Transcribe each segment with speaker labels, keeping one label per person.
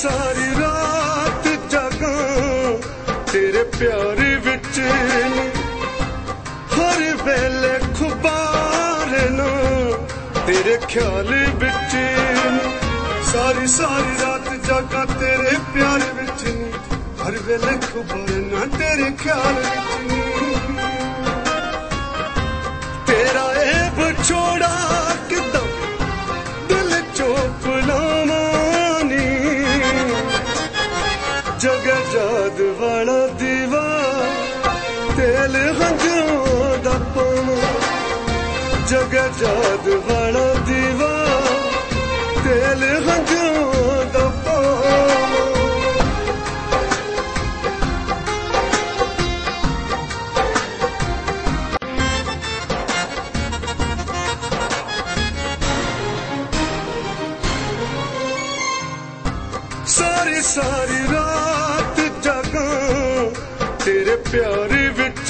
Speaker 1: सारी रात जागा तेरे प्यार विच हर वेले खुबार ना तेरे ख्याल विच सारी सारी रात जागा तेरे प्यार विच हर वेले खुबार ना तेरे ख्याल विच तेरा ऐब छोड़ा किदम दिल चोप लावानी जगह जाद वाला दीवा तेल हंजुओं दा पावा जगह जाद वाला दीवा तेल हंजुओं दा पावा सारी सारी रात जागा तेरे प्यार विच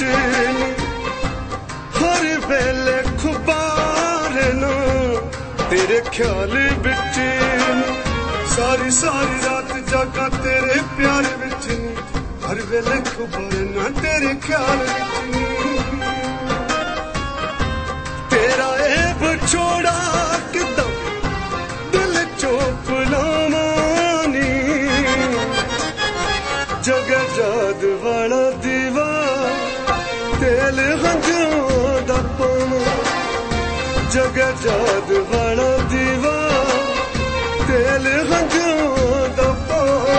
Speaker 1: हर वेले खुबार ना तेरे ख्याल विच सारी सारी रात जागा तेरे प्यार विच हर वेले खुबार ना तेरे ख्याल विच तेरा ऐब छोड़ा किदम दिल चोप लावा जगह जाद वाला दीवा तेल हंजुओं दा पावा जगह जाद वाला दीवा तेल हंजुओं दा पावा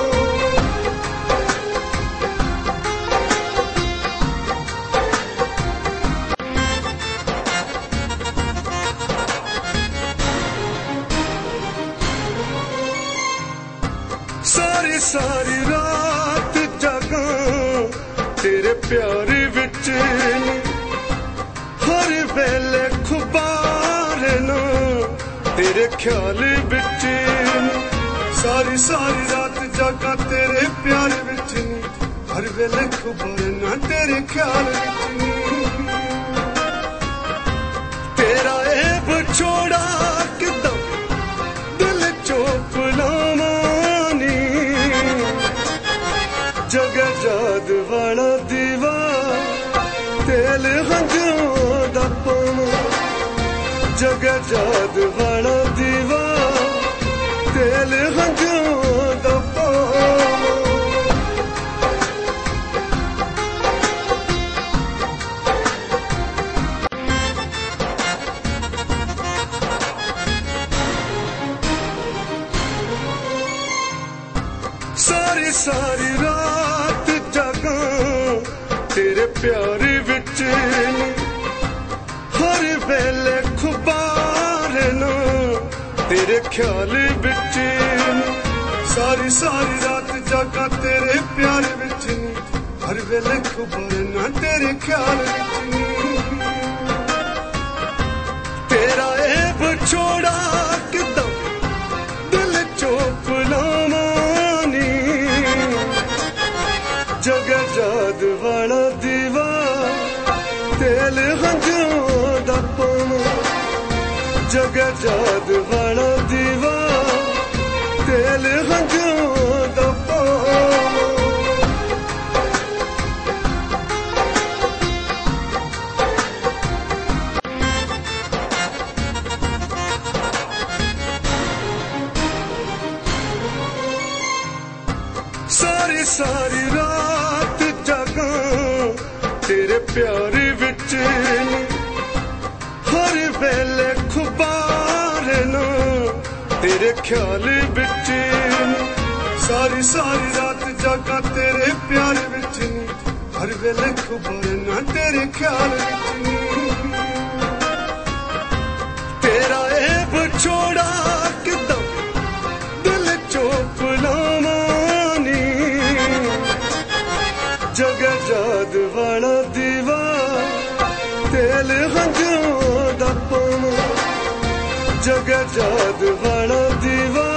Speaker 1: सारी सारी रात जागा तेरे प्यार विच हर वेले खुबार ना तेरे ख्याल विच सारी सारी रात जागा तेरे प्यार विच हर वेले खुबार ना तेरे ख्याल विच तेरा ऐब छोड़ा किदम दिल चोप लावा जगह जाद वाला दीवा तेल हंजुओं दा पावा जगह जाद वाला दीवा तेल हंजुओं दा पावा सारी सारी रात जागा तेरे प्यार विच हर वेले खुबार ना तेरे ख्याल विच सारी सारी रात जागा तेरे प्यार विच हर वेले खुबार ना तेरे ख्याल विच तेरा ऐब छोड़ा किदम दिल चोप लावा जगह जाद वाला दीवा तेल हंजुओं दा पावा जगह जाद वाला दीवा तेल हंजुओं दा पावा सारी सारी रात जागा तेरे प्यार विच हर वेले खुबार ना तेरे ख्याल विच सारी सारी रात जागा तेरे प्यार विच हर वेले खुबार ना तेरे ख्याल विच तेरा ऐब छोड़ा किदम दिल चोप लावा जगह जाद वाला दीवा तेल हंजुओं दा पावा जगह जाद वाला दीवा